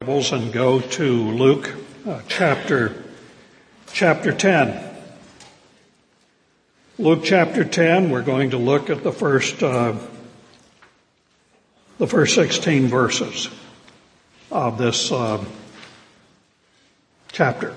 And go to Luke chapter 10. Luke chapter 10, we're going to look at the first 16 verses of this chapter.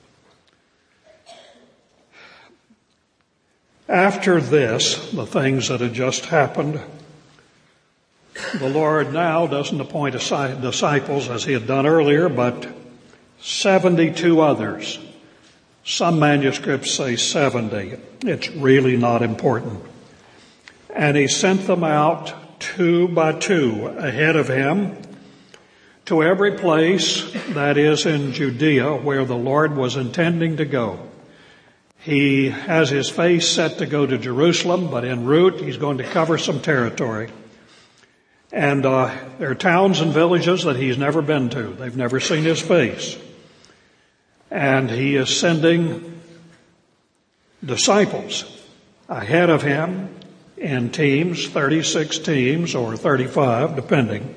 After this, the things that had just happened, the Lord now doesn't appoint disciples as he had done earlier, but 72 others. Some manuscripts say 70. It's really not important. And he sent them out two by two ahead of him to every place that is in Judea where the Lord was intending to go. He has his face set to go to Jerusalem, but en route he's going to cover some territory. And there are towns and villages that he's never been to. They've never seen his face. And he is sending disciples ahead of him in teams, 36 teams or 35, depending.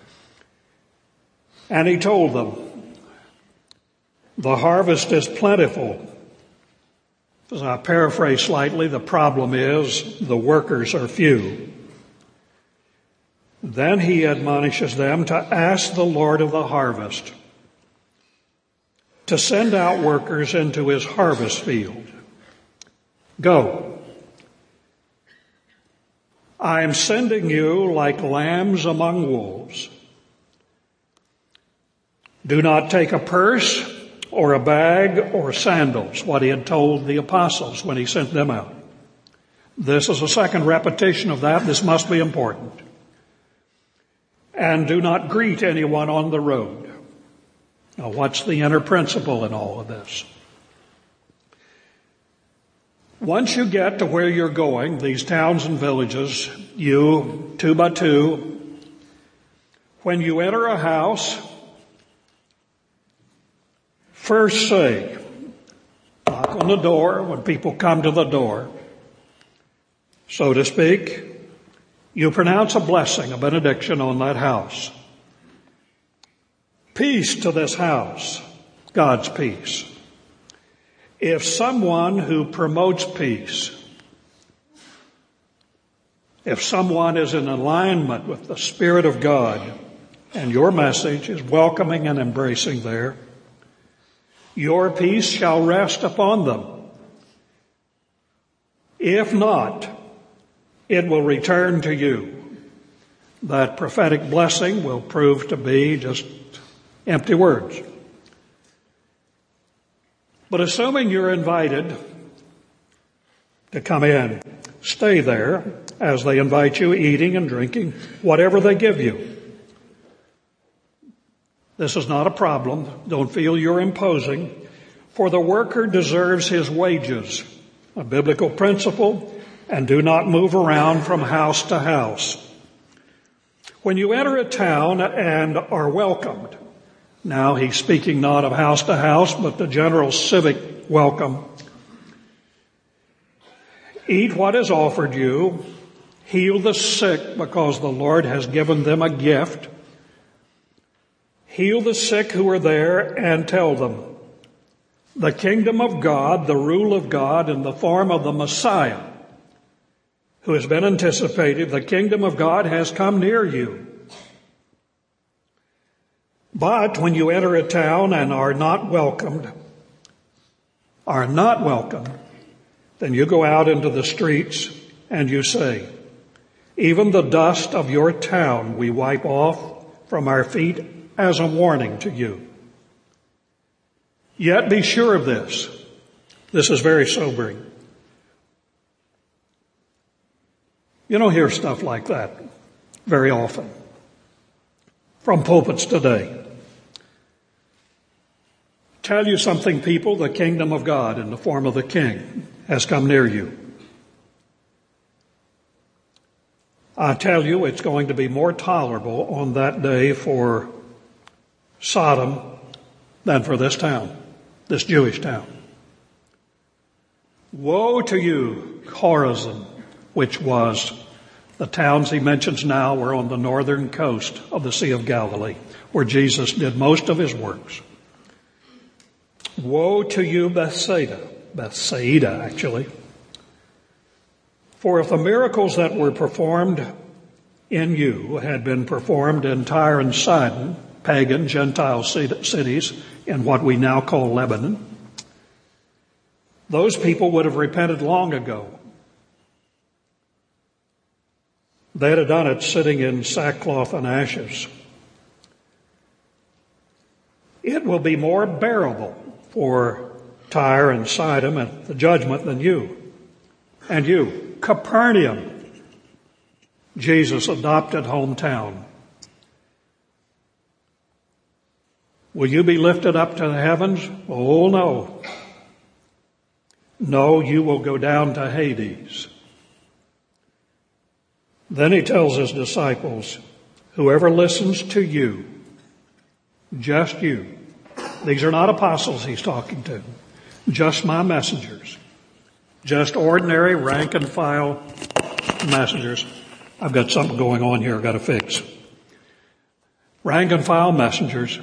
And he told them, the harvest is plentiful. As I paraphrase slightly, the problem is the workers are few. Then he admonishes them to ask the Lord of the harvest to send out workers into his harvest field. Go. I am sending you like lambs among wolves. Do not take a purse or a bag or sandals, what he had told the apostles when he sent them out. This is a second repetition of that. This must be important. And do not greet anyone on the road. Now, what's the inner principle in all of this? Once you get to where you're going, these towns and villages, you, two by two, when you enter a house, first say, knock on the door when people come to the door, so to speak. You pronounce a blessing, a benediction on that house. Peace to this house, God's peace. If someone who promotes peace, if someone is in alignment with the Spirit of God and your message is welcoming and embracing there, your peace shall rest upon them. If not, it will return to you. That prophetic blessing will prove to be just empty words. But assuming you're invited to come in, stay there as they invite you, eating and drinking, whatever they give you. This is not a problem. Don't feel you're imposing. For the worker deserves his wages, a biblical principle. And do not move around from house to house. When you enter a town and are welcomed, now he's speaking not of house to house, but the general civic welcome. Eat what is offered you. Heal the sick because the Lord has given them a gift. Heal the sick who are there and tell them, the kingdom of God, the rule of God in the form of the Messiah, who has been anticipated, the kingdom of God has come near you. But when you enter a town and are not welcomed, then you go out into the streets and you say, even the dust of your town we wipe off from our feet as a warning to you. Yet be sure of this. This is very sobering. You don't hear stuff like that very often from pulpits today. Tell you something, people, the kingdom of God in the form of the King has come near you. I tell you, it's going to be more tolerable on that day for Sodom than for this town, this Jewish town. Woe to you, Chorazin, which was The towns he mentions now were on the northern coast of the Sea of Galilee, where Jesus did most of his works. Woe to you, Bethsaida, actually. For if the miracles that were performed in you had been performed in Tyre and Sidon, pagan Gentile cities in what we now call Lebanon, those people would have repented long ago. They'd have done it sitting in sackcloth and ashes. It will be more bearable for Tyre and Sidon at the judgment than you. And you, Capernaum, Jesus' adopted hometown. Will you be lifted up to the heavens? Oh, no. No, you will go down to Hades. Then he tells his disciples, whoever listens to you, just you. These are not apostles he's talking to. Just my messengers. Just ordinary rank and file messengers. I've got something going on here I've got to fix. Rank and file messengers.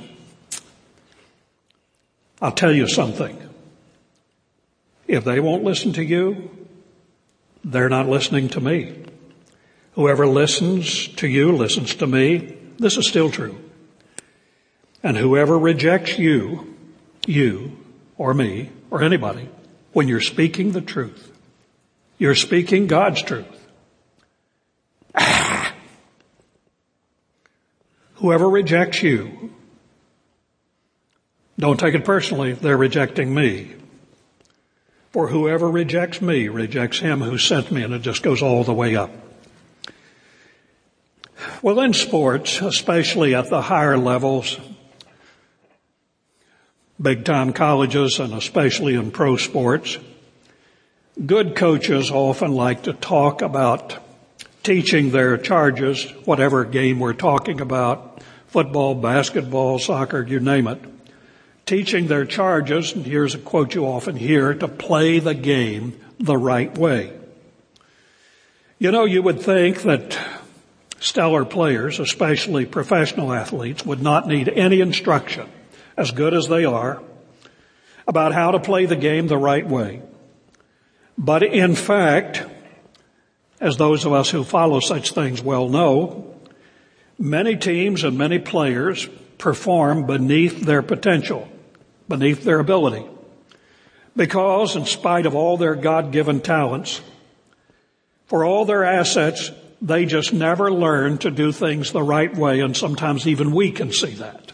I'll tell you something. If they won't listen to you, they're not listening to me. Whoever listens to you listens to me. This is still true. And whoever rejects you or me or anybody, when you're speaking the truth, you're speaking God's truth. Whoever rejects you, don't take it personally if they're rejecting me. For whoever rejects me rejects him who sent me, and it just goes all the way up. Well, in sports, especially at the higher levels, big-time colleges and especially in pro sports, good coaches often like to talk about teaching their charges, whatever game we're talking about, football, basketball, soccer, you name it, teaching their charges, and here's a quote you often hear, to play the game the right way. You know, you would think that stellar players, especially professional athletes, would not need any instruction, as good as they are, about how to play the game the right way. But in fact, as those of us who follow such things well know, many teams and many players perform beneath their potential, beneath their ability, because in spite of all their God-given talents, for all their assets, they just never learn to do things the right way, and sometimes even we can see that.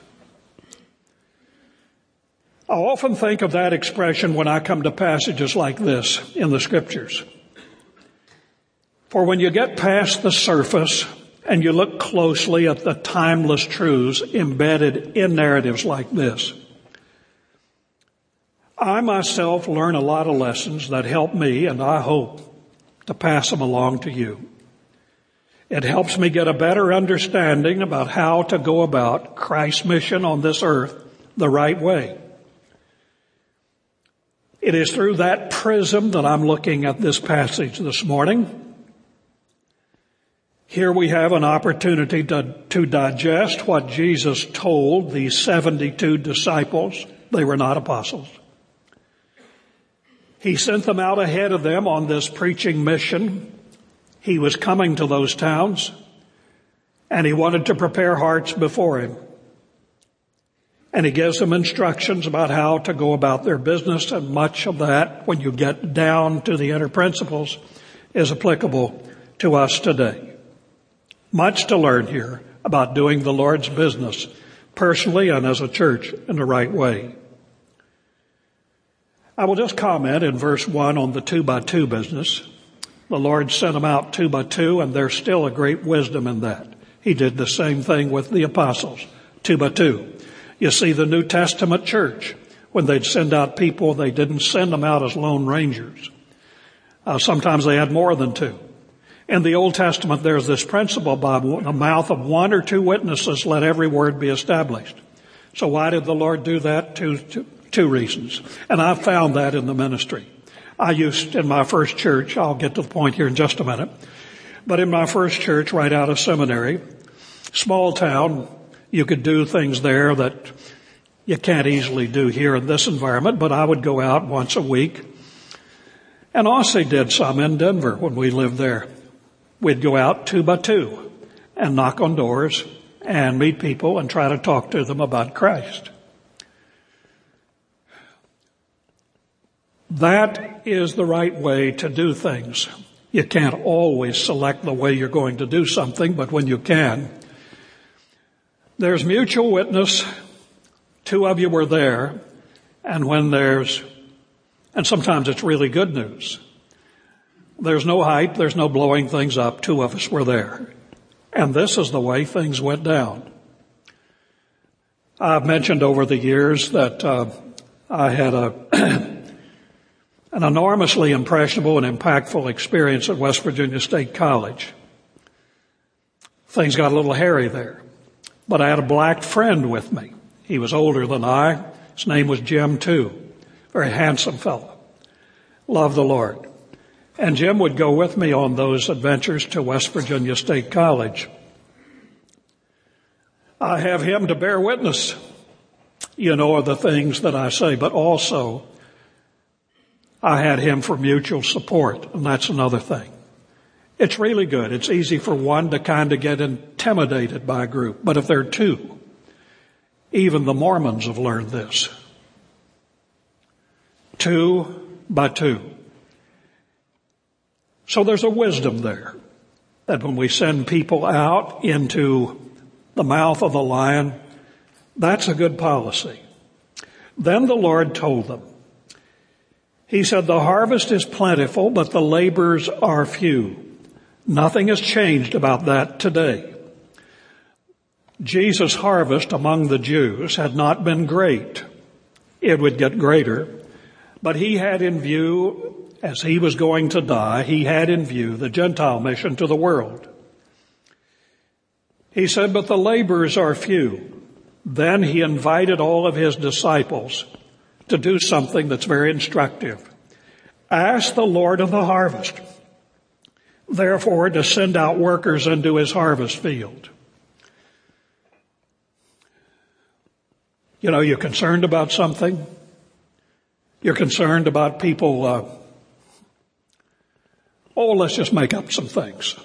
I often think of that expression when I come to passages like this in the Scriptures. For when you get past the surface and you look closely at the timeless truths embedded in narratives like this, I myself learn a lot of lessons that help me, and I hope to pass them along to you. It helps me get a better understanding about how to go about Christ's mission on this earth the right way. It is through that prism that I'm looking at this passage this morning. Here we have an opportunity to digest what Jesus told these 72 disciples. They were not apostles. He sent them out ahead of them on this preaching mission. He was coming to those towns, and he wanted to prepare hearts before him. And he gives them instructions about how to go about their business, and much of that, when you get down to the inner principles, is applicable to us today. Much to learn here about doing the Lord's business personally and as a church in the right way. I will just comment in verse 1 on the 2x2 business. The Lord sent them out 2 by 2, and there's still a great wisdom in that. He did the same thing with the apostles, 2 by 2. You see, the New Testament church, when they'd send out people, they didn't send them out as lone rangers. Sometimes they had more than 2. In the Old Testament, there's this principle, by the mouth of 1 or 2 witnesses, let every word be established. So why did the Lord do that? Two reasons. And I found that in the ministry. I used, in my first church, I'll get to the point here in just a minute, But in my first church right out of seminary, small town, you could do things there that you can't easily do here in this environment, but I would go out once a week. And also did some in Denver when we lived there. We'd go out 2 by 2 and knock on doors and meet people and try to talk to them about Christ. That is the right way to do things. You can't always select the way you're going to do something, but when you can, there's mutual witness. 2 of you were there, and and sometimes it's really good news. There's no hype, there's no blowing things up. 2 of us were there. And this is the way things went down. I've mentioned over the years that I had an enormously impressionable and impactful experience at West Virginia State College. Things got a little hairy there. But I had a black friend with me. He was older than I. His name was Jim, too. Very handsome fellow. Loved the Lord. And Jim would go with me on those adventures to West Virginia State College. I have him to bear witness, of the things that I say, but also I had him for mutual support, and that's another thing. It's really good. It's easy for one to kind of get intimidated by a group, but if there are 2, even the Mormons have learned this. 2 by 2. So there's a wisdom there that when we send people out into the mouth of the lion, that's a good policy. Then the Lord told them, He said, the harvest is plentiful, but the laborers are few. Nothing has changed about that today. Jesus' harvest among the Jews had not been great. It would get greater. But he had in view, as he was going to die, he had in view the Gentile mission to the world. He said, but the laborers are few. Then he invited all of his disciples to do something that's very instructive. Ask the Lord of the harvest, therefore, to send out workers into his harvest field. You're concerned about something. You're concerned about people, let's just make up some things.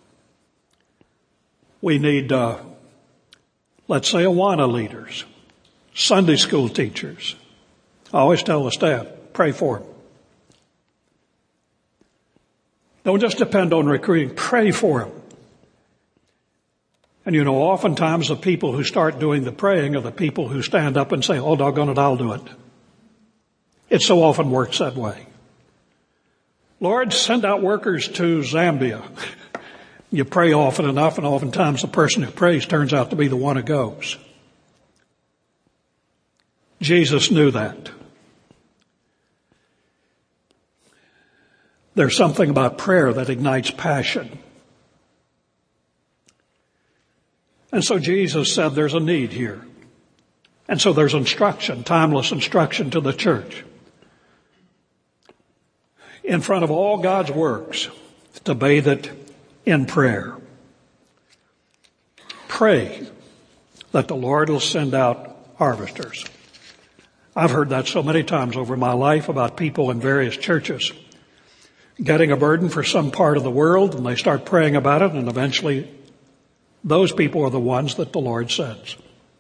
We need, let's say, Awana leaders, Sunday school teachers. I always tell the staff, pray for them. Don't just depend on recruiting, pray for them. And oftentimes the people who start doing the praying are the people who stand up and say, oh, doggone it, I'll do it. It so often works that way. Lord, send out workers to Zambia. You pray often enough, and oftentimes the person who prays turns out to be the one who goes. Jesus knew that. There's something about prayer that ignites passion. And so Jesus said there's a need here. And so there's instruction, timeless instruction to the church. In front of all God's works, to bathe it in prayer. Pray that the Lord will send out harvesters. I've heard that so many times over my life about people in various churches getting a burden for some part of the world, and they start praying about it, and eventually those people are the ones that the Lord sends.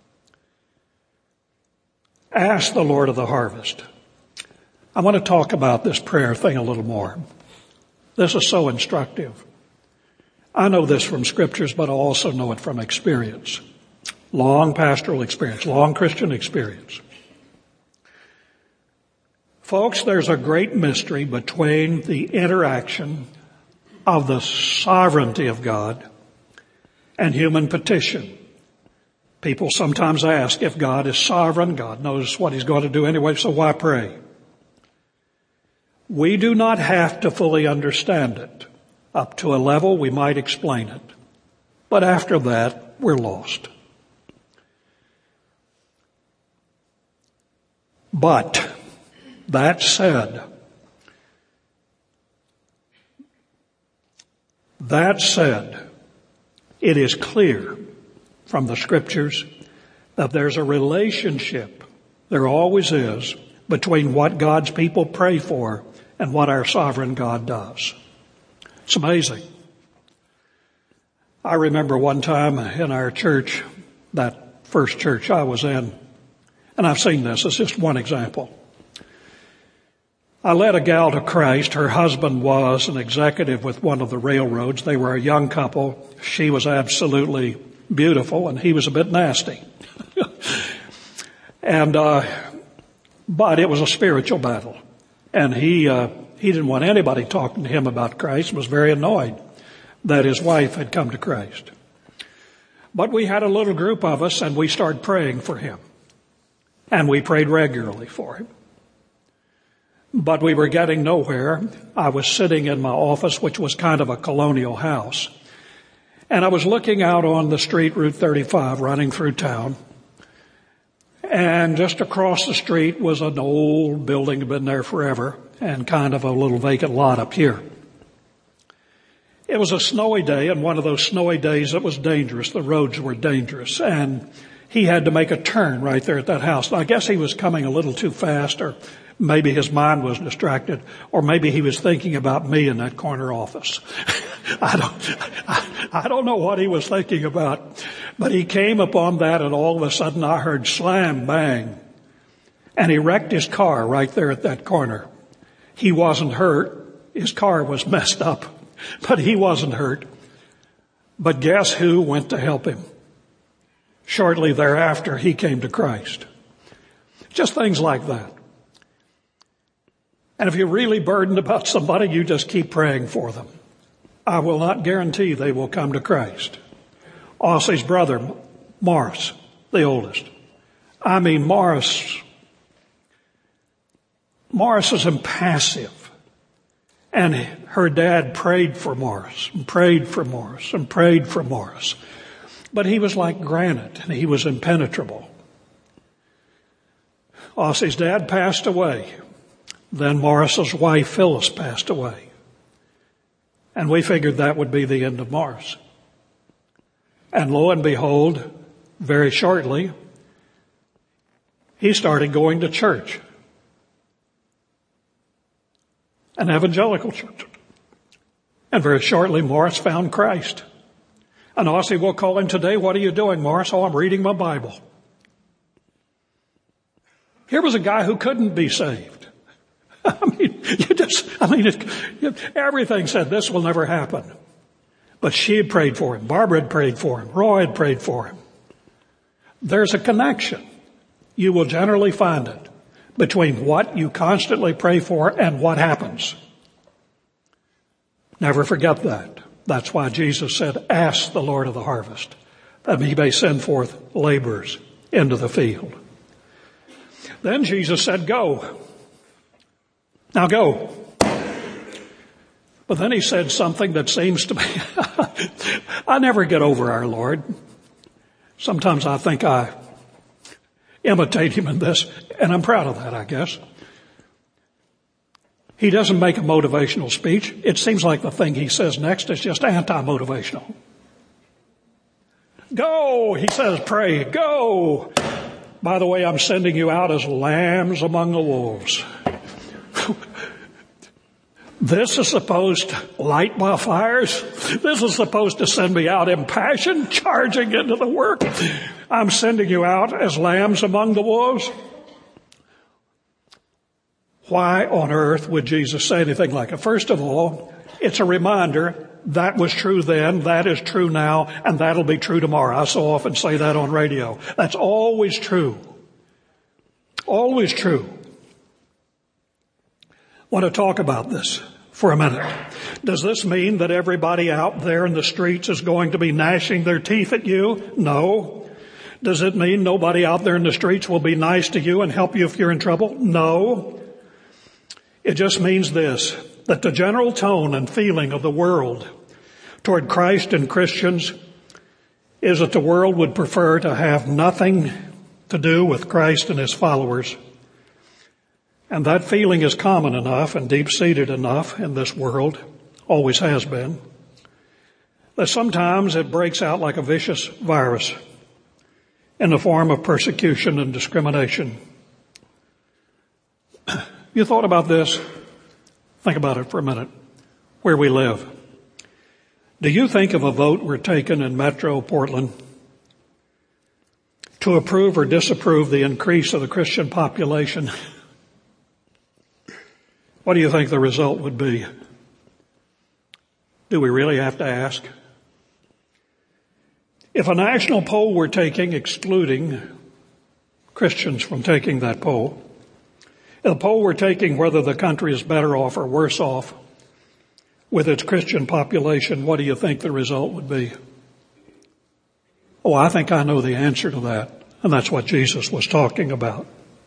Ask the Lord of the harvest. I want to talk about this prayer thing a little more. This is so instructive. I know this from scriptures, but I also know it from experience. Long pastoral experience, long Christian experience. Folks, there's a great mystery between the interaction of the sovereignty of God and human petition. People sometimes ask, if God is sovereign, God knows what he's going to do anyway, so why pray? We do not have to fully understand it. Up to a level, we might explain it. But after that, we're lost. But, that said, That said, it is clear from the Scriptures that there's a relationship, there always is, between what God's people pray for and what our sovereign God does. It's amazing. I remember one time in our church, that first church I was in, and I've seen this, it's just one example. I led a gal to Christ. Her husband was an executive with one of the railroads. They were a young couple. She was absolutely beautiful, and he was a bit nasty. But it was a spiritual battle. And he didn't want anybody talking to him about Christ, was very annoyed that his wife had come to Christ. But we had a little group of us, and we started praying for him. And we prayed regularly for him. But we were getting nowhere. I was sitting in my office, which was kind of a colonial house. And I was looking out on the street, Route 35, running through town. And just across the street was an old building that had been there forever and kind of a little vacant lot up here. It was a snowy day, and one of those snowy days that was dangerous. The roads were dangerous, and he had to make a turn right there at that house. And I guess he was coming a little too fast, or maybe his mind was distracted, or maybe he was thinking about me in that corner office. I don't know what he was thinking about, but he came upon that, and all of a sudden I heard slam, bang, and he wrecked his car right there at that corner. He wasn't hurt. His car was messed up, but he wasn't hurt. But guess who went to help him? Shortly thereafter, he came to Christ. Just things like that. And if you're really burdened about somebody, you just keep praying for them. I will not guarantee they will come to Christ. Ossie's brother, Morris, the oldest. I mean, Morris is impassive. And her dad prayed for Morris, and prayed for Morris, and prayed for Morris. But he was like granite, and he was impenetrable. Ossie's dad passed away. Then Morris's wife, Phyllis, passed away. And we figured that would be the end of Morris. And lo and behold, very shortly, he started going to church. An evangelical church. And very shortly, Morris found Christ. And Ossie will call him today, "What are you doing, Morris?" "Oh, I'm reading my Bible." Here was a guy who couldn't be saved. Everything said this will never happen. But she had prayed for him. Barbara had prayed for him. Roy had prayed for him. There's a connection. You will generally find it between what you constantly pray for and what happens. Never forget that. That's why Jesus said, "Ask the Lord of the harvest, that he may send forth laborers into the field." Then Jesus said, "Go. Now go." But then he said something that seems to me, I never get over our Lord. Sometimes I think I imitate him in this, and I'm proud of that, I guess. He doesn't make a motivational speech. It seems like the thing he says next is just anti-motivational. Go, he says, pray, go. By the way, I'm sending you out as lambs among the wolves. This is supposed to light my fires. This is supposed to send me out impassioned, charging into the work. I'm sending you out as lambs among the wolves. Why on earth would Jesus say anything like it? First of all, it's a reminder that was true then, that is true now, and that'll be true tomorrow. I so often say that on radio. That's always true. Always true. I want to talk about this for a minute. Does this mean that everybody out there in the streets is going to be gnashing their teeth at you? No. Does it mean nobody out there in the streets will be nice to you and help you if you're in trouble? No. It just means this, that the general tone and feeling of the world toward Christ and Christians is that the world would prefer to have nothing to do with Christ and his followers. And that feeling is common enough and deep-seated enough in this world, always has been. that sometimes it breaks out like a vicious virus in the form of persecution and discrimination. You thought about this? Think about it for a minute. Where we live. Do you think if a vote were taken in Metro Portland to approve or disapprove the increase of the Christian population, what do you think the result would be? Do we really have to ask? If a national poll were taking, excluding Christians from taking that poll, if a poll were taking whether the country is better off or worse off with its Christian population, what do you think the result would be? Oh, I think I know the answer to that, and that's what Jesus was talking about.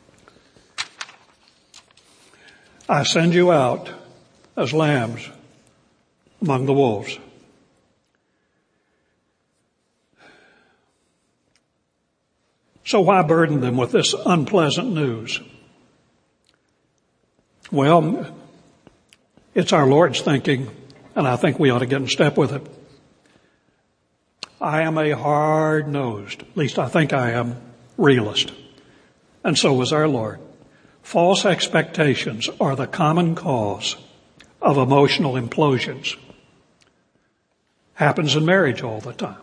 I send you out as lambs among the wolves. So why burden them with this unpleasant news? Well, it's our Lord's thinking, and I think we ought to get in step with it. I am a hard-nosed, at least I think I am, realist. And so was our Lord. False expectations are the common cause of emotional implosions. Happens in marriage all the time.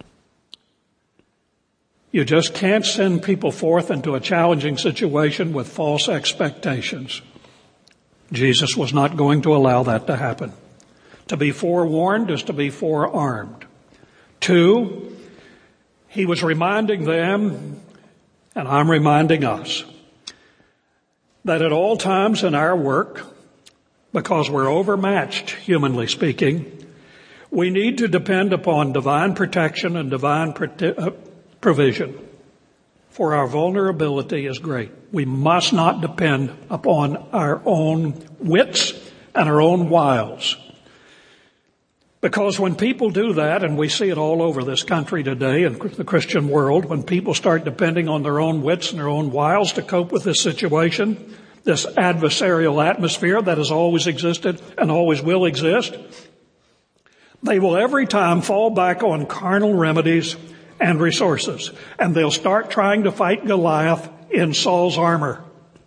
You just can't send people forth into a challenging situation with false expectations. Jesus was not going to allow that to happen. To be forewarned is to be forearmed. 2, he was reminding them, and I'm reminding us, that at all times in our work, because we're overmatched, humanly speaking, we need to depend upon divine protection and divine provision. For our vulnerability is great. We must not depend upon our own wits and our own wiles. Because when people do that, and we see it all over this country today and the Christian world, when people start depending on their own wits and their own wiles to cope with this situation, this adversarial atmosphere that has always existed and always will exist, they will every time fall back on carnal remedies and resources. And they'll start trying to fight Goliath in Saul's armor.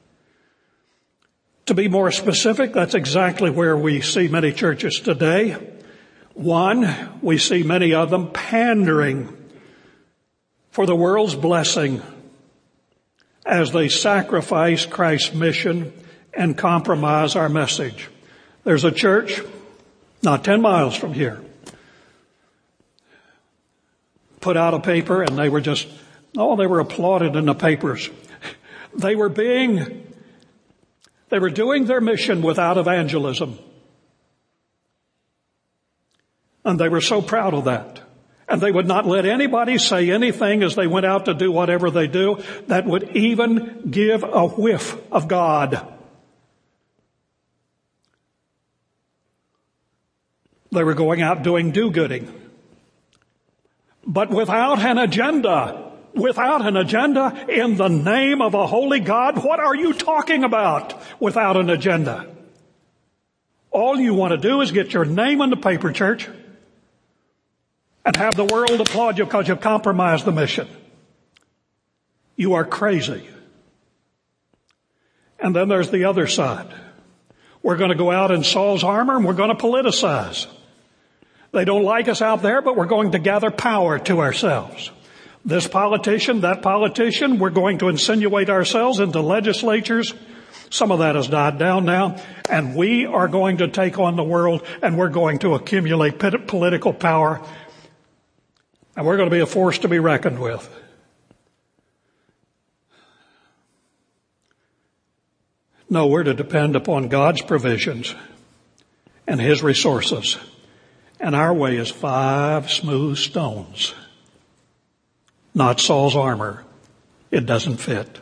To be more specific, that's exactly where we see many churches today. 1, we see many of them pandering for the world's blessing as they sacrifice Christ's mission and compromise our message. There's a church not 10 miles from here put out a paper, and they were applauded in the papers. They were doing their mission without evangelism. And they were so proud of that. And they would not let anybody say anything as they went out to do whatever they do that would even give a whiff of God. They were going out doing do-gooding. But without an agenda in the name of a holy God, what are you talking about without an agenda? All you want to do is get your name in the paper, church, and have the world applaud you because you've compromised the mission. You are crazy. And then there's the other side. We're going to go out in Saul's armor and we're going to politicize. They don't like us out there, but we're going to gather power to ourselves. This politician, that politician, we're going to insinuate ourselves into legislatures. Some of that has died down now. And we are going to take on the world, and we're going to accumulate political power. And we're going to be a force to be reckoned with. No, we're to depend upon God's provisions and His resources. And our way is 5 smooth stones. Not Saul's armor. It doesn't fit.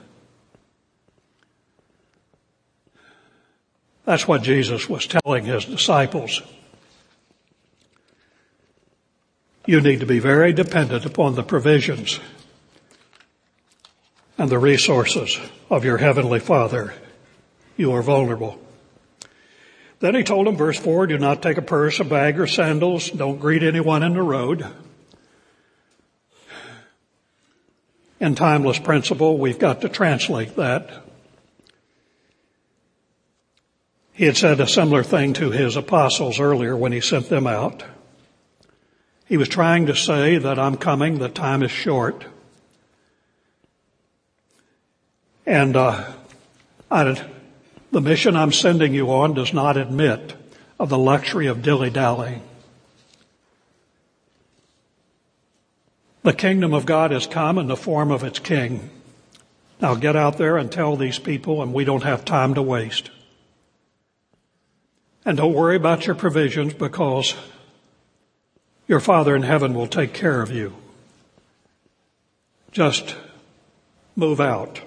That's what Jesus was telling His disciples. You need to be very dependent upon the provisions and the resources of your Heavenly Father. You are vulnerable. Then he told them, verse 4, do not take a purse, a bag, or sandals. Don't greet anyone in the road. In Timeless Principle, we've got to translate that. He had said a similar thing to his apostles earlier when he sent them out. He was trying to say that I'm coming, the time is short. And the mission I'm sending you on does not admit of the luxury of dilly-dallying. The kingdom of God has come in the form of its king. Now get out there and tell these people, and we don't have time to waste. And don't worry about your provisions, because your Father in heaven will take care of you. Just move out.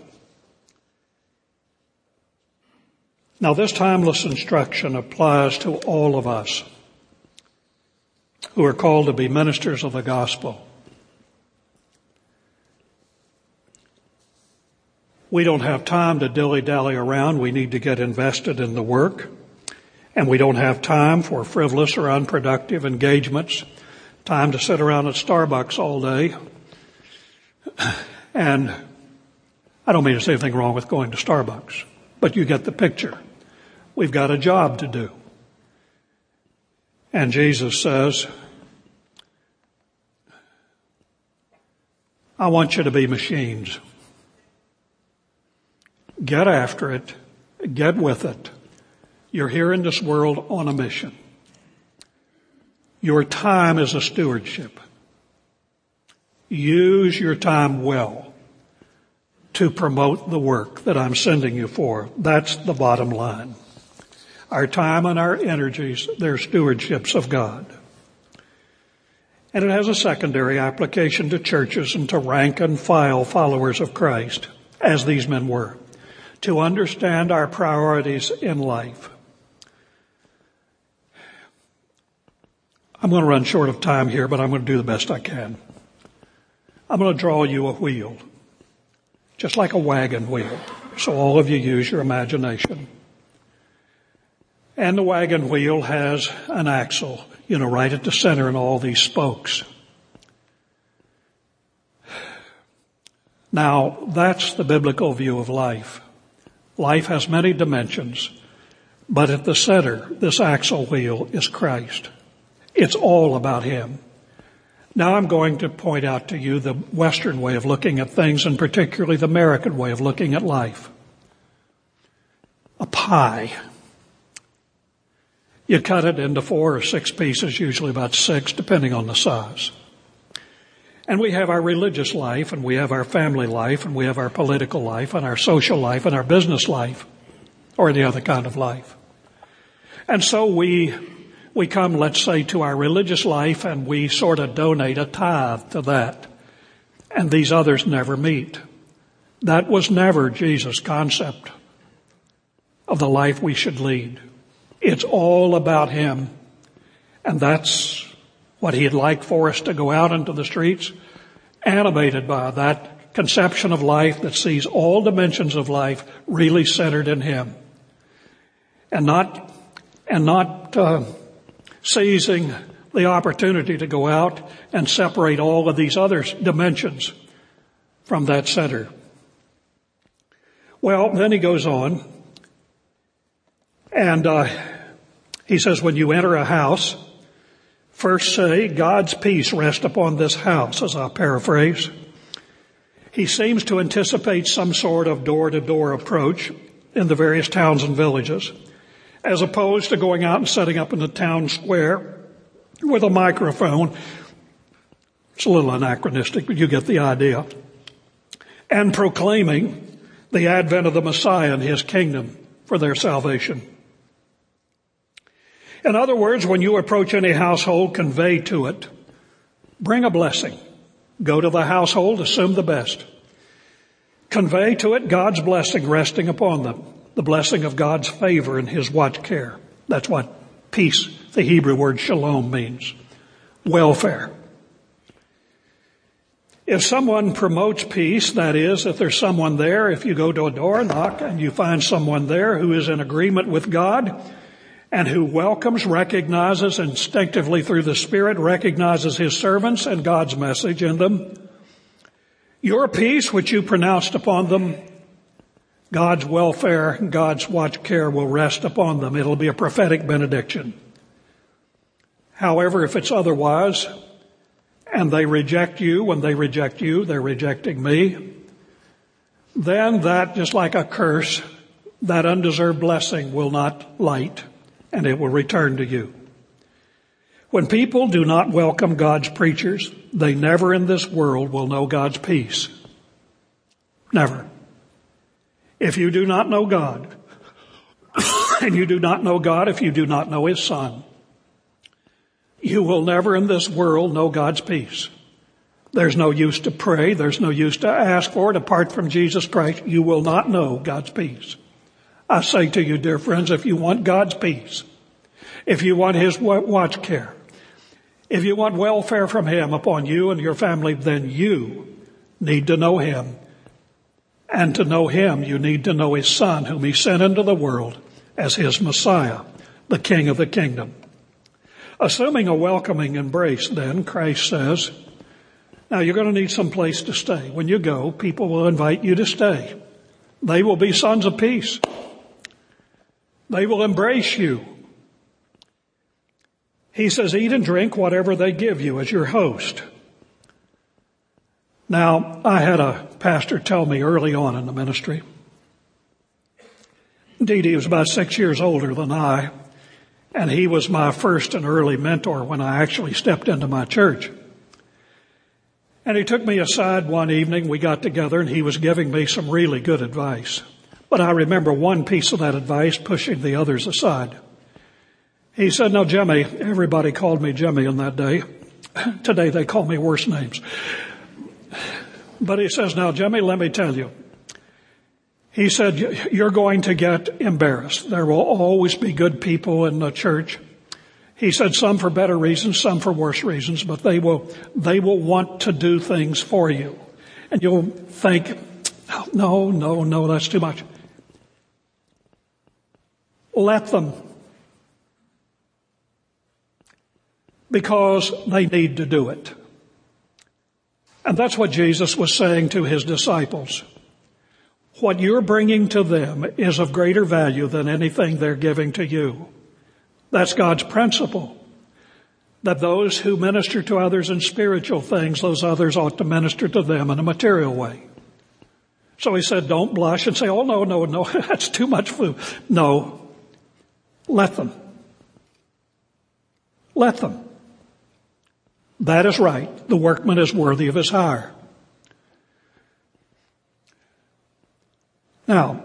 Now, this timeless instruction applies to all of us who are called to be ministers of the gospel. We don't have time to dilly-dally around. We need to get invested in the work. And we don't have time for frivolous or unproductive engagements, time to sit around at Starbucks all day. And I don't mean to say anything wrong with going to Starbucks, but you get the picture. We've got a job to do. And Jesus says, I want you to be machines. Get after it. Get with it. You're here in this world on a mission. Your time is a stewardship. Use your time well to promote the work that I'm sending you for. That's the bottom line. Our time and our energies, they're stewardships of God. And it has a secondary application to churches and to rank and file followers of Christ, as these men were, to understand our priorities in life. I'm going to run short of time here, but I'm going to do the best I can. I'm going to draw you a wheel, just like a wagon wheel, so all of you use your imagination. And the wagon wheel has an axle, right at the center, and all these spokes. Now, that's the biblical view of life. Life has many dimensions, but at the center, this axle wheel is Christ. It's all about Him. Now I'm going to point out to you the Western way of looking at things, and particularly the American way of looking at life. A pie. You cut it into 4 or 6 pieces, usually about 6, depending on the size. And we have our religious life, and we have our family life, and we have our political life, and our social life, and our business life, or any other kind of life. And so we come, let's say, to our religious life, and we sort of donate a tithe to that. And these others never meet. That was never Jesus' concept of the life we should lead. It's all about Him. And that's what He'd like for us to go out into the streets, animated by that conception of life that sees all dimensions of life really centered in Him. And not seizing the opportunity to go out and separate all of these other dimensions from that center. Well, then he goes on, and he says, when you enter a house, first say, God's peace rest upon this house, as I'll paraphrase. He seems to anticipate some sort of door-to-door approach in the various towns and villages, as opposed to going out and setting up in the town square with a microphone. It's a little anachronistic, but you get the idea. And proclaiming the advent of the Messiah and His kingdom for their salvation. In other words, when you approach any household, convey to it, bring a blessing. Go to the household, assume the best. Convey to it God's blessing resting upon them. The blessing of God's favor and His what care. That's what peace, the Hebrew word shalom, means. Welfare. If someone promotes peace, that is, if there's someone there, if you go to a door, knock, and you find someone there who is in agreement with God, and who welcomes, recognizes instinctively through the Spirit, recognizes his servants and God's message in them. Your peace which you pronounced upon them, God's welfare, God's watch care will rest upon them. It'll be a prophetic benediction. However, if it's otherwise, and they reject you, when they reject you, they're rejecting me, then that, just like a curse, that undeserved blessing will not light, and it will return to you. When people do not welcome God's preachers, they never in this world will know God's peace. Never. If you do not know God, and you do not know God if you do not know His Son, you will never in this world know God's peace. There's no use to pray. There's no use to ask for it apart from Jesus Christ. You will not know God's peace. I say to you, dear friends, if you want God's peace, if you want His watch care, if you want welfare from Him upon you and your family, then you need to know Him. And to know Him, you need to know His Son, whom He sent into the world as His Messiah, the King of the kingdom. Assuming a welcoming embrace, then, Christ says, now you're going to need some place to stay. When you go, people will invite you to stay. They will be sons of peace. They will embrace you. He says, eat and drink whatever they give you as your host. Now, I had a pastor tell me early on in the ministry. Indeed, he was about 6 years older than I, and he was my first and early mentor when I actually stepped into my church. And he took me aside one evening, we got together, and he was giving me some really good advice. But I remember one piece of that advice pushing the others aside. He said, now, Jimmy, everybody called me Jimmy in that day. Today they call me worse names. But he says, now, Jimmy, let me tell you. He said, you're going to get embarrassed. There will always be good people in the church. He said, some for better reasons, some for worse reasons, but they will want to do things for you. And you'll think, no, that's too much. Let them. Because they need to do it. And that's what Jesus was saying to His disciples. What you're bringing to them is of greater value than anything they're giving to you. That's God's principle. That those who minister to others in spiritual things, those others ought to minister to them in a material way. So He said, don't blush and say, oh, no, that's too much food. No, let them. Let them. That is right. The workman is worthy of his hire. Now,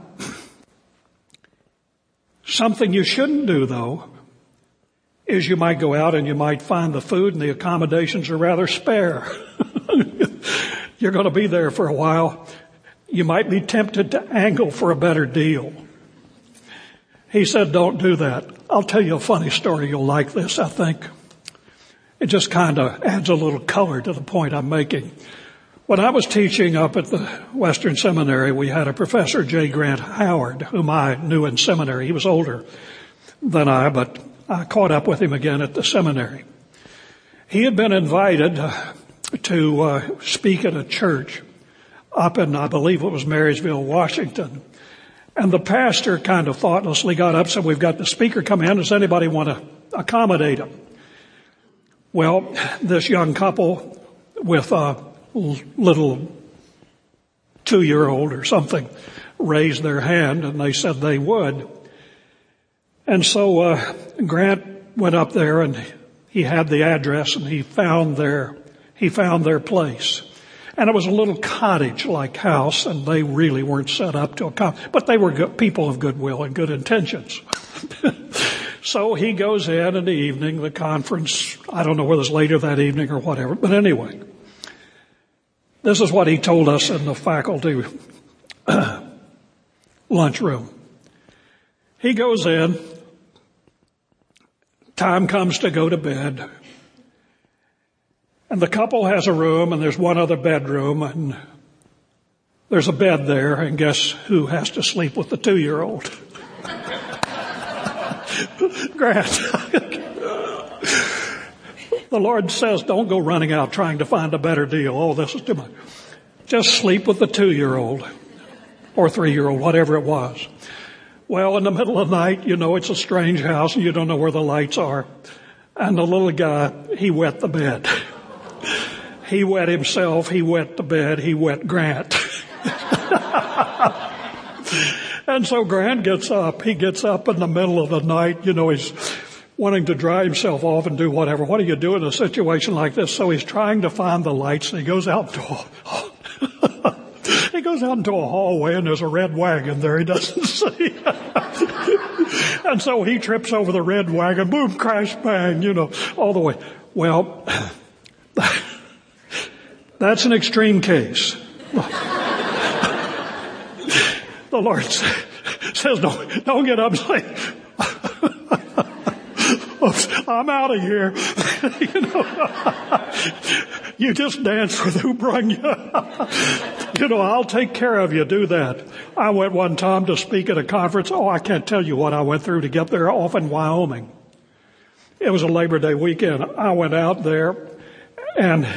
something you shouldn't do, though, is you might go out and you might find the food and the accommodations are rather spare. You're going to be there for a while. You might be tempted to angle for a better deal. He said, don't do that. I'll tell you a funny story. You'll like this, I think. It just kind of adds a little color to the point I'm making. When I was teaching up at the Western Seminary, we had a professor, J. Grant Howard, whom I knew in seminary. He was older than I, but I caught up with him again at the seminary. He had been invited to speak at a church up in, I believe it was Marysville, Washington. And the pastor kind of thoughtlessly got up, said, we've got the speaker come in. Does anybody want to accommodate him? Well, this young couple with a little 2-year-old or something raised their hand and they said they would. And so Grant went up there and he had the address and he found their place. And it was a little cottage-like house, and they really weren't set up to accommodate, but they were people of goodwill and good intentions. So he goes in the evening, the conference, I don't know whether it was later that evening or whatever, but anyway, this is what he told us in the faculty lunchroom. He goes in, time comes to go to bed, and the couple has a room, and there's one other bedroom, and there's a bed there, and guess who has to sleep with the 2-year-old? Grant, the Lord says, don't go running out trying to find a better deal. Oh, this is too much. Just sleep with the 2-year-old or 3-year-old, whatever it was. Well, in the middle of the night, you know it's a strange house and you don't know where the lights are. And the little guy, he wet the bed. He wet himself, he wet the bed, he wet Grant. And so Grant gets up. He gets up in the middle of the night. You know, he's wanting to dry himself off and do whatever. What do you do in a situation like this? So he's trying to find the lights, and he goes out into a hallway, and there's a red wagon there he doesn't see. And so he trips over the red wagon, boom, crash, bang, you know, all the way. Well, that's an extreme case. The Lord says, don't get up and say, oops, I'm out of here. You know, you just dance with who brung you. You know, I'll take care of you. Do that. I went one time to speak at a conference. Oh, I can't tell you what I went through to get there, off in Wyoming. It was a Labor Day weekend. I went out there and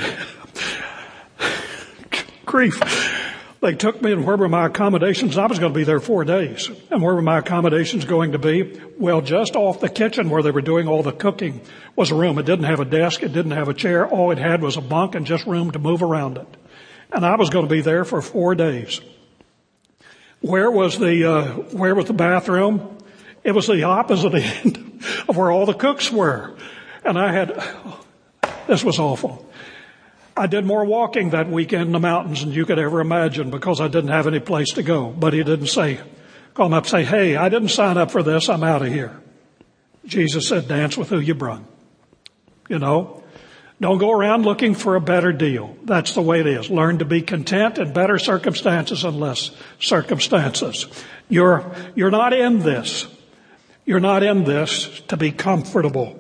grief. They took me, and where were my accommodations? I was going to be there 4 days. And where were my accommodations going to be? Well, just off the kitchen where they were doing all the cooking was a room. It didn't have a desk. It didn't have a chair. All it had was a bunk and just room to move around it. And I was going to be there for 4 days. Where was the bathroom? It was the opposite end of where all the cooks were. And this was awful. I did more walking that weekend in the mountains than you could ever imagine because I didn't have any place to go. But he didn't call him up and say, hey, I didn't sign up for this. I'm out of here. Jesus said, dance with who you brung. You know, don't go around looking for a better deal. That's the way it is. Learn to be content in better circumstances and less circumstances. You're not in this. You're not in this to be comfortable.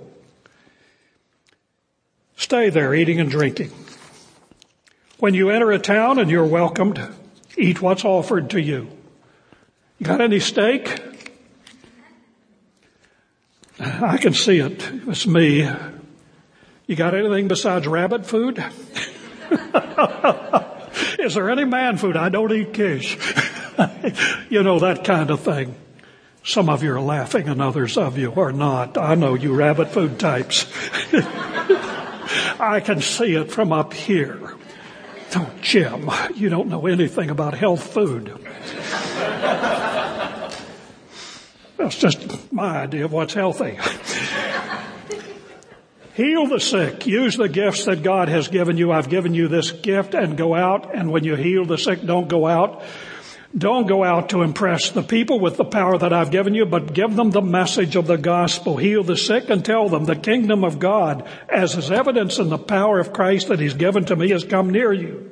Stay there eating and drinking. When you enter a town and you're welcomed, eat what's offered to you. You got any steak? I can see it. It's me. You got anything besides rabbit food? Is there any man food? I don't eat quiche. You know, that kind of thing. Some of you are laughing and others of you are not. I know you rabbit food types. I can see it from up here. Oh, Jim, you don't know anything about health food. That's just my idea of what's healthy. Heal the sick. Use the gifts that God has given you. I've given you this gift, and go out. And when you heal the sick, don't go out. Don't go out to impress the people with the power that I've given you, but give them the message of the gospel. Heal the sick and tell them the kingdom of God, as is evidence in the power of Christ that he's given to me, has come near you.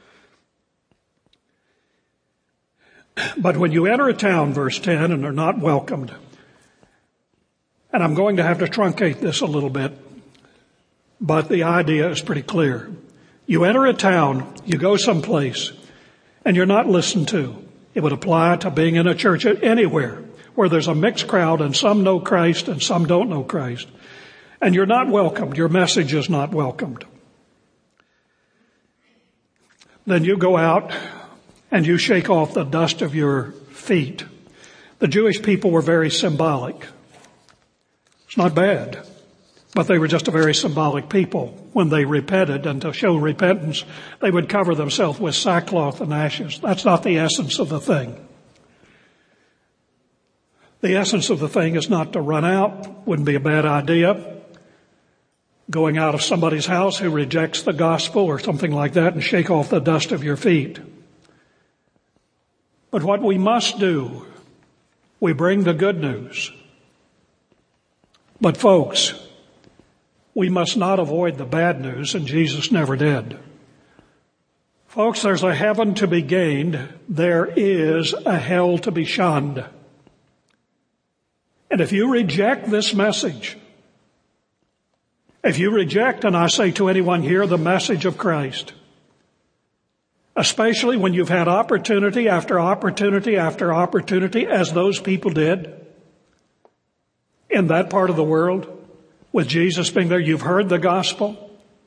But when you enter a town, verse 10, and are not welcomed, and I'm going to have to truncate this a little bit, but the idea is pretty clear. You enter a town, you go someplace, and you're not listened to. It would apply to being in a church anywhere where there's a mixed crowd and some know Christ and some don't know Christ. And you're not welcomed. Your message is not welcomed. Then you go out and you shake off the dust of your feet. The Jewish people were very symbolic. It's not bad, but they were just a very symbolic people. When they repented, and to show repentance, they would cover themselves with sackcloth and ashes. That's not the essence of the thing. The essence of the thing is not to run out. Wouldn't be a bad idea. Going out of somebody's house who rejects the gospel or something like that and shake off the dust of your feet. But what we must do, we bring the good news. But folks, we must not avoid the bad news, and Jesus never did. Folks, there's a heaven to be gained. There is a hell to be shunned. And if you reject this message, if you reject, and I say to anyone here, the message of Christ, especially when you've had opportunity after opportunity after opportunity, as those people did, in that part of the world with Jesus being there. You've heard the gospel.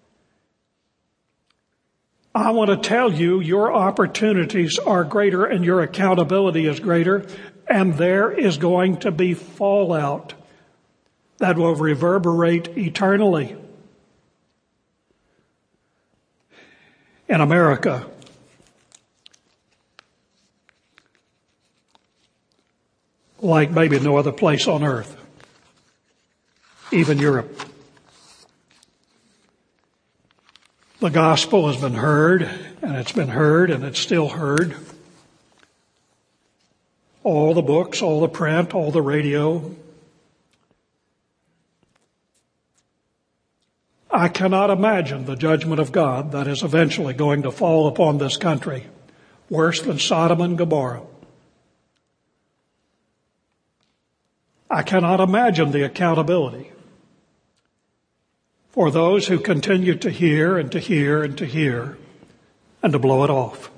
I want to tell you, your opportunities are greater and your accountability is greater, and there is going to be fallout that will reverberate eternally. In America, like maybe no other place on earth, even Europe, the gospel has been heard, and it's been heard, and it's still heard. All the books, all the print, all the radio. I cannot imagine the judgment of God that is eventually going to fall upon this country, worse than Sodom and Gomorrah. I cannot imagine the accountability for those who continue to hear and to hear and to hear and to blow it off.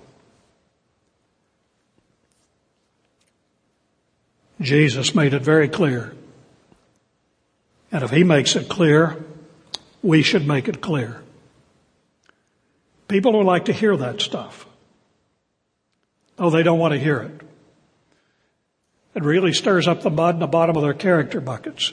Jesus made it very clear. And if he makes it clear, we should make it clear. People don't like to hear that stuff. Oh, they don't want to hear it. It really stirs up the mud in the bottom of their character buckets.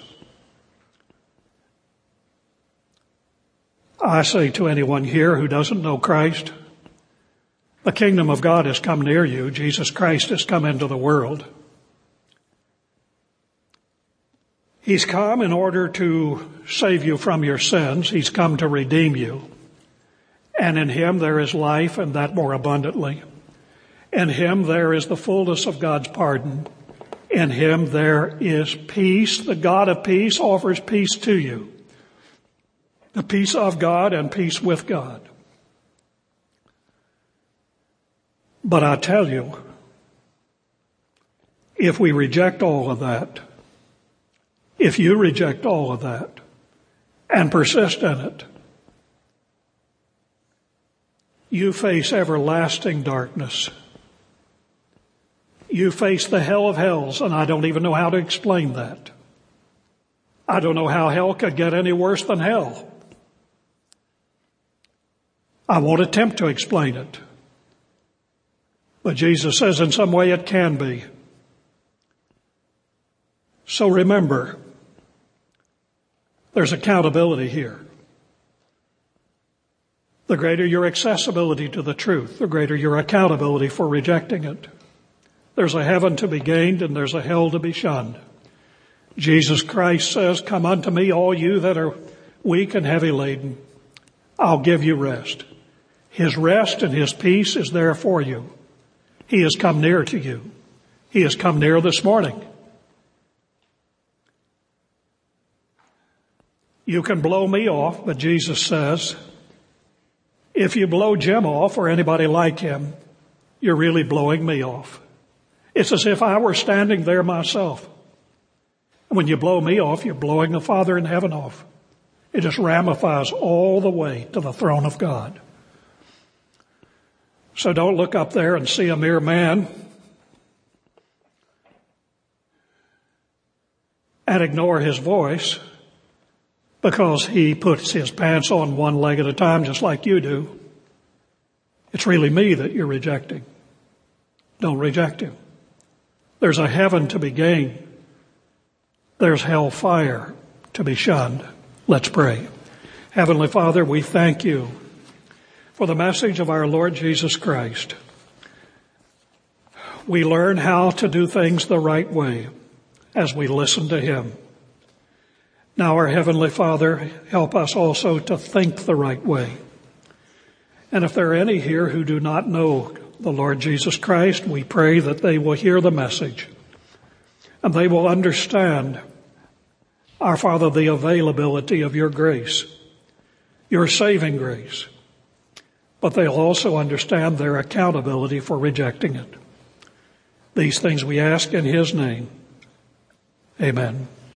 I say to anyone here who doesn't know Christ, the kingdom of God has come near you. Jesus Christ has come into the world. He's come in order to save you from your sins. He's come to redeem you. And in him there is life, and that more abundantly. In him there is the fullness of God's pardon. In him there is peace. The God of peace offers peace to you. The peace of God and peace with God. But I tell you, if we reject all of that, if you reject all of that and persist in it, you face everlasting darkness. You face the hell of hells, and I don't even know how to explain that. I don't know how hell could get any worse than hell. I won't attempt to explain it. But Jesus says in some way it can be. So remember, there's accountability here. The greater your accessibility to the truth, the greater your accountability for rejecting it. There's a heaven to be gained and there's a hell to be shunned. Jesus Christ says, "Come unto me, all you that are weak and heavy laden. I'll give you rest." His rest and his peace is there for you. He has come near to you. He has come near this morning. You can blow me off, but Jesus says, if you blow Jim off or anybody like him, you're really blowing me off. It's as if I were standing there myself. And when you blow me off, you're blowing the Father in heaven off. It just ramifies all the way to the throne of God. So don't look up there and see a mere man and ignore his voice because he puts his pants on one leg at a time just like you do. It's really me that you're rejecting. Don't reject him. There's a heaven to be gained. There's hellfire to be shunned. Let's pray. Heavenly Father, we thank you for the message of our Lord Jesus Christ. We learn how to do things the right way as we listen to him. Now, our Heavenly Father, help us also to think the right way. And if there are any here who do not know the Lord Jesus Christ, we pray that they will hear the message and they will understand, our Father, the availability of your grace, your saving grace. But they'll also understand their accountability for rejecting it. These things we ask in his name. Amen.